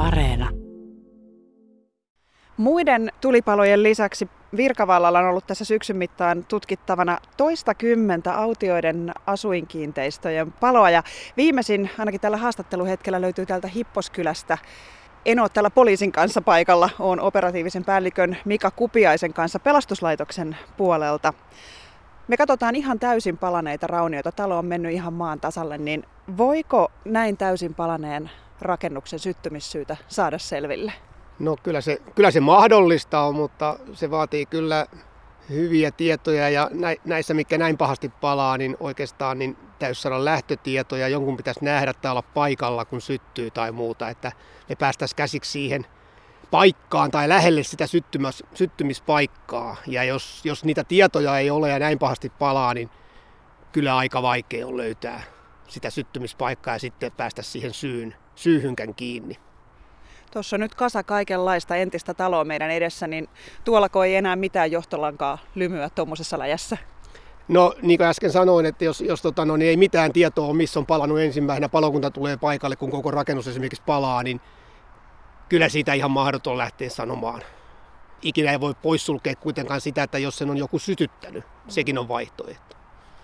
Areena. Muiden tulipalojen lisäksi Virkavallalla on ollut tässä syksyn mittaan tutkittavana toistakymmentä autioiden asuinkiinteistöjen paloa. Ja viimeisin, ainakin tällä haastatteluhetkellä, löytyy täältä Hipposkylästä. En ole täällä poliisin kanssa paikalla, olen operatiivisen päällikön Mika Kupiaisen kanssa pelastuslaitoksen puolelta. Me katsotaan ihan täysin palaneita raunioita, talo on mennyt ihan maan tasalle, niin voiko näin täysin palaneen rakennuksen syttymissyytä saada selville? No kyllä se mahdollista on, mutta se vaatii kyllä hyviä tietoja ja näissä, mitkä näin pahasti palaa, niin oikeastaan niin täytyisi saada lähtötietoja. Jonkun pitäisi nähdä tai olla paikalla, kun syttyy tai muuta, että me päästäisiin käsiksi siihen paikkaan tai lähelle sitä syttymispaikkaa. Ja jos niitä tietoja ei ole ja näin pahasti palaa, niin kyllä aika vaikea on löytää sitä syttymispaikkaa ja sitten päästä siihen syyhynkään kiinni. Tuossa on nyt kasa kaikenlaista entistä taloa meidän edessä, niin tuollako ei enää mitään johtolankaa lymyä tuommoisessa läjässä? No niin kuin äsken sanoin, että jos niin ei mitään tietoa ole, missä on palannut ensimmäisenä, palokunta tulee paikalle, kun koko rakennus esimerkiksi palaa, niin kyllä siitä ihan mahdoton lähteä sanomaan. Ikinä ei voi poissulkea kuitenkaan sitä, että jos sen on joku sytyttänyt, sekin on vaihtoehto.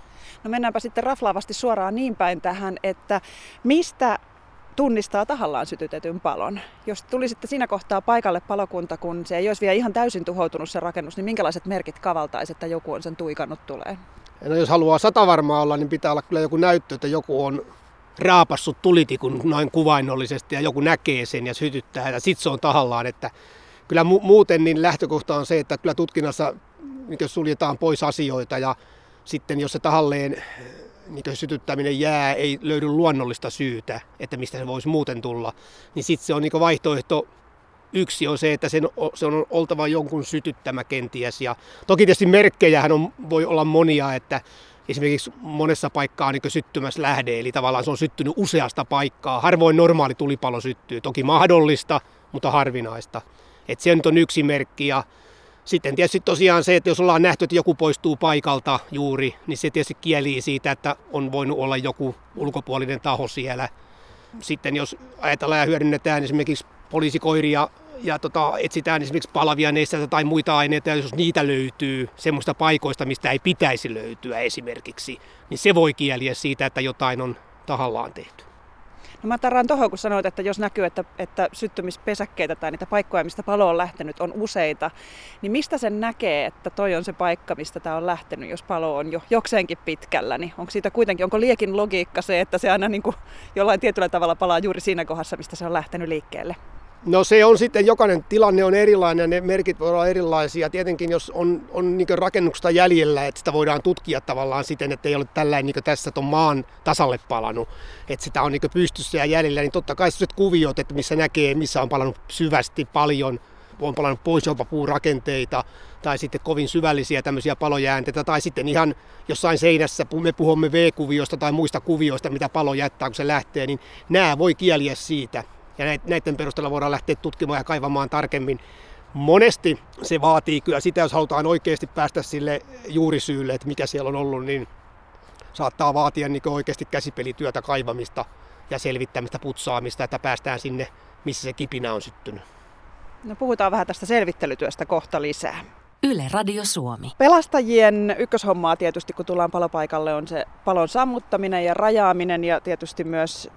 No mennäänpä sitten raflaavasti suoraan niin päin tähän, että mistä tunnistaa tahallaan sytytetyn palon? Jos tulisitte siinä kohtaa paikalle palokunta, kun se ei olisi vielä ihan täysin tuhoutunut se rakennus, niin minkälaiset merkit kavaltaisi, että joku on sen tuikannut tulee? No jos haluaa satavarmaa olla, niin pitää olla kyllä joku näyttö, että joku on raapassut tulitikun noin kuvainnollisesti ja joku näkee sen ja sytyttää ja sitten se on tahallaan. Että kyllä muuten niin lähtökohta on se, että kyllä tutkinnassa niin suljetaan pois asioita ja sitten jos se tahalleen niin sytyttäminen jää, ei löydy luonnollista syytä, että mistä se voisi muuten tulla, niin sitten se on niin vaihtoehto. Yksi on se, että se on oltava jonkun sytyttämä kenties. Ja toki tietysti merkkejähän voi olla monia, että esimerkiksi monessa paikkaa on niin syttymässä lähde, eli tavallaan se on syttynyt useasta paikkaa. Harvoin normaali tulipalo syttyy, toki mahdollista, mutta harvinaista. Et se nyt on yksi merkki. Ja sitten tietysti tosiaan se, että jos ollaan nähty, että joku poistuu paikalta juuri, niin se tietysti kielii siitä, että on voinut olla joku ulkopuolinen taho siellä. Sitten jos ajatellaan ja hyödynnetään esimerkiksi poliisikoiria ja etsitään esimerkiksi palavia nesteitä tai muita aineita, ja jos niitä löytyy semmoista paikoista, mistä ei pitäisi löytyä esimerkiksi, niin se voi kieliä siitä, että jotain on tahallaan tehty. No mä tarraan tuohon, kun sanoit, että jos näkyy, että syttymispesäkkeitä tai niitä paikkoja, mistä palo on lähtenyt, on useita, niin mistä sen näkee, että toi on se paikka, mistä tämä on lähtenyt, jos palo on jo jokseenkin pitkällä, niin onko liekin logiikka se, että se aina niin kuin jollain tietyllä tavalla palaa juuri siinä kohdassa, mistä se on lähtenyt liikkeelle? No se on sitten, jokainen tilanne on erilainen ja ne merkit voivat olla erilaisia. Tietenkin jos on niin rakennuksesta jäljellä, että sitä voidaan tutkia tavallaan siten, että ei ole tällainen niin tässä ton maan tasalle palannut, että sitä on niin pystyssä ja jäljellä, niin totta kai sellaiset kuviot, että missä näkee, missä on palannut syvästi paljon, on palannut pois jopa puurakenteita tai sitten kovin syvällisiä tämmöisiä palojäänteitä tai sitten ihan jossain seinässä, me puhumme V-kuvioista tai muista kuvioista, mitä palo jättää, kun se lähtee, niin nämä voi kieliä siitä. Ja näiden perusteella voidaan lähteä tutkimaan ja kaivamaan tarkemmin. Monesti se vaatii kyllä sitä, jos halutaan oikeasti päästä sille juurisyylle, että mikä siellä on ollut, niin saattaa vaatia niin oikeasti käsipelityötä, kaivamista ja selvittämistä, putsaamista, että päästään sinne, missä se kipinä on syttynyt. No puhutaan vähän tästä selvittelytyöstä kohta lisää. Yle Radio Suomi. Pelastajien ykköshommaa tietysti, kun tullaan palopaikalle, on se palon sammuttaminen ja rajaaminen ja tietysti myös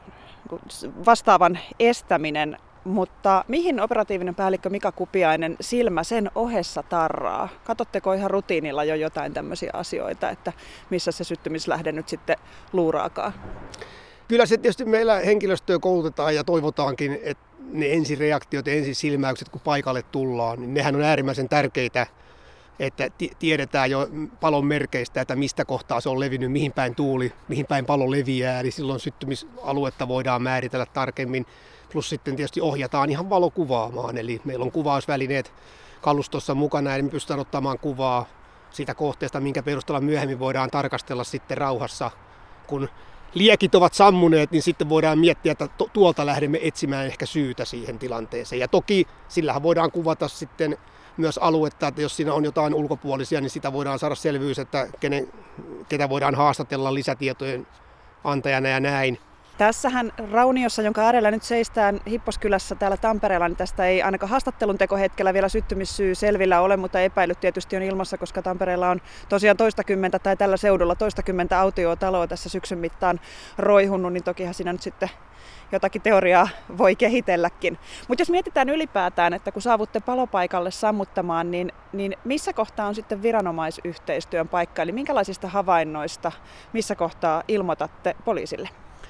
vastaavan estäminen, mutta mihin operatiivinen päällikkö Mika Kupiainen silmä sen ohessa tarraa? Katsotteko ihan rutiinilla jo jotain tämmöisiä asioita, että missä se syttymislähde nyt sitten luuraakaan? Kyllä se tietysti meillä henkilöstöä koulutetaan ja toivotaankin, että ne ensireaktiot ja ensisilmäykset, kun paikalle tullaan, niin nehän on äärimmäisen tärkeitä, että tiedetään jo palon merkeistä, että mistä kohtaa se on levinnyt, mihin päin tuuli, mihin päin palo leviää. Eli silloin syttymisaluetta voidaan määritellä tarkemmin. Plus sitten tietysti ohjataan ihan valokuvaamaan. Eli meillä on kuvausvälineet kalustossa mukana, eli me pystytään ottamaan kuvaa siitä kohteesta, minkä perusteella myöhemmin voidaan tarkastella sitten rauhassa. Kun liekit ovat sammuneet, niin sitten voidaan miettiä, että tuolta lähdemme etsimään ehkä syytä siihen tilanteeseen. Ja toki sillähän voidaan kuvata sitten myös aluetta, että jos siinä on jotain ulkopuolisia, niin sitä voidaan saada selvyys, että ketä voidaan haastatella lisätietojen antajana ja näin. Tässähän rauniossa, jonka äärellä nyt seistään Hipposkylässä täällä Tampereella, niin tästä ei ainakaan haastattelun tekohetkellä vielä syttymissyy selvillä ole, mutta epäilyt tietysti on ilmassa, koska Tampereella on tosiaan toistakymmentä tai tällä seudulla toistakymmentä autiotaloa tässä syksyn mittaan roihunut, niin tokihan siinä nyt sitten jotakin teoriaa voi kehitelläkin. Mutta jos mietitään ylipäätään, että kun saavutte palopaikalle sammuttamaan, niin missä kohtaa on sitten viranomaisyhteistyön paikka? Eli minkälaisista havainnoista, missä kohtaa ilmoitatte poliisille?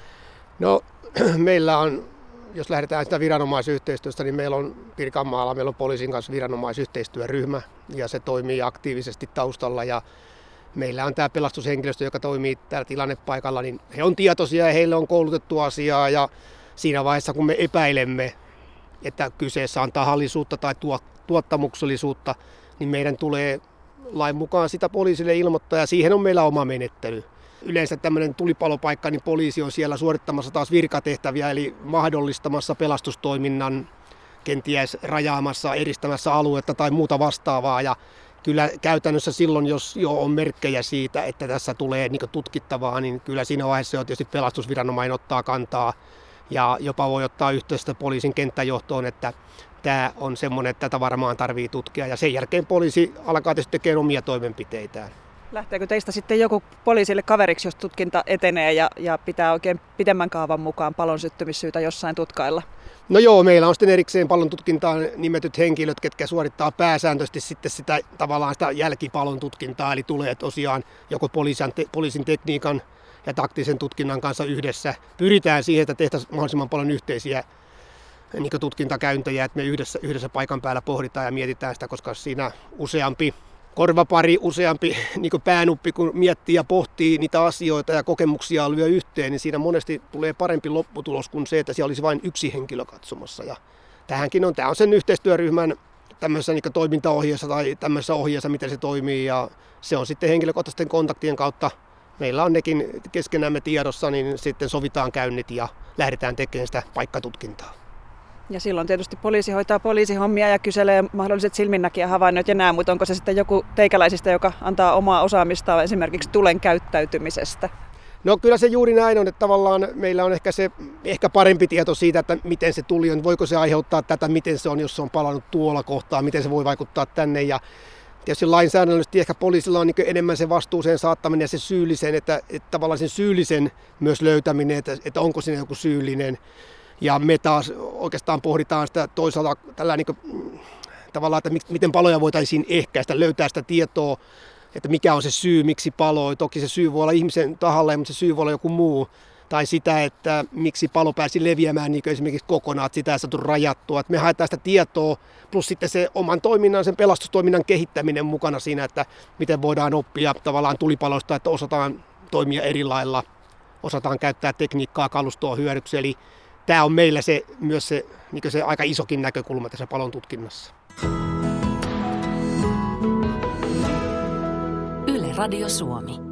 No meillä on, jos lähdetään sitä viranomaisyhteistyöstä, niin meillä on Pirkanmaalla, meillä on poliisin kanssa viranomaisyhteistyöryhmä ja se toimii aktiivisesti taustalla ja meillä on tämä pelastushenkilöstö, joka toimii täällä tilannepaikalla, niin he on tietoisia ja heille on koulutettu asiaa ja siinä vaiheessa kun me epäilemme, että kyseessä on tahallisuutta tai tuottamuksellisuutta, niin meidän tulee lain mukaan sitä poliisille ilmoittaa ja siihen on meillä oma menettely. Yleensä tämmöinen tulipalopaikka, niin poliisi on siellä suorittamassa taas virkatehtäviä, eli mahdollistamassa pelastustoiminnan, kenties rajaamassa, eristämässä aluetta tai muuta vastaavaa. Ja kyllä käytännössä silloin, jos jo on merkkejä siitä, että tässä tulee niin tutkittavaa, niin kyllä siinä vaiheessa jo tietysti pelastusviranomainen ottaa kantaa ja jopa voi ottaa yhteyttä poliisin kenttäjohtoon, että tämä on semmoinen, että tätä varmaan tarvitsee tutkia. Ja sen jälkeen poliisi alkaa tietysti tekemään omia toimenpiteitään. Lähteekö teistä sitten joku poliisille kaveriksi, jos tutkinta etenee ja pitää oikein pidemmän kaavan mukaan palon syttymissyytä jossain tutkailla? No joo, meillä on sitten erikseen palon tutkintaan nimetyt henkilöt, ketkä suorittaa pääsääntöisesti sitten sitä tavallaan sitä jälkipalon tutkintaa, eli tulee tosiaan joko poliisin tekniikan ja taktisen tutkinnan kanssa yhdessä. Pyritään siihen, että tehtäisiin mahdollisimman paljon yhteisiä niin tutkintakäyntejä, että me yhdessä paikan päällä pohditaan ja mietitään sitä, koska siinä useampi korvapari, useampi niin päänuppi, kun miettii ja pohtii niitä asioita ja kokemuksia lyö yhteen, niin siinä monesti tulee parempi lopputulos kuin se, että siellä olisi vain yksi henkilö katsomassa. Ja tämä on sen yhteistyöryhmän tämmöisessä niin toimintaohjeessa tai tämmöisessä ohjeessa, miten se toimii, ja se on sitten henkilökohtaisten kontaktien kautta. Meillä on nekin keskenämme tiedossa, niin sitten sovitaan käynnit ja lähdetään tekemään sitä paikkatutkintaa. Ja silloin tietysti poliisi hoitaa poliisihommia ja kyselee mahdolliset silminnäkijähavainnot ja nämä, mutta onko se sitten joku teikäläisistä, joka antaa omaa osaamistaan esimerkiksi tulen käyttäytymisestä? No kyllä se juuri näin on, että tavallaan meillä on ehkä parempi tieto siitä, että miten se tuli on, voiko se aiheuttaa tätä, miten se on, jos se on palannut tuolla kohtaa, miten se voi vaikuttaa tänne. Ja tietysti lainsäädännöllisesti ehkä poliisilla on niin enemmän se vastuuseen saattaminen ja se syyllisen, että tavallaan sen syyllisen myös löytäminen, että onko siinä joku syyllinen. Ja me taas oikeastaan pohditaan sitä toisaalta tällä tavallaan, että miten paloja voitaisiin ehkäistä, löytää sitä tietoa, että mikä on se syy, miksi paloi. Toki se syy voi olla ihmisen tahalleen, mutta se syy voi olla joku muu. Tai sitä, että miksi palo pääsi leviämään niin esimerkiksi kokonaan, että sitä ei saatu rajattua. Että me haetaan sitä tietoa, plus sitten se oman toiminnan, sen pelastustoiminnan kehittäminen mukana siinä, että miten voidaan oppia tavallaan tulipaloista, että osataan toimia eri lailla, osataan käyttää tekniikkaa, kalustoa hyödyksi. Eli tämä on meillä myös se aika isokin näkökulma tässä palon tutkinnassa. Yle Radio Suomi.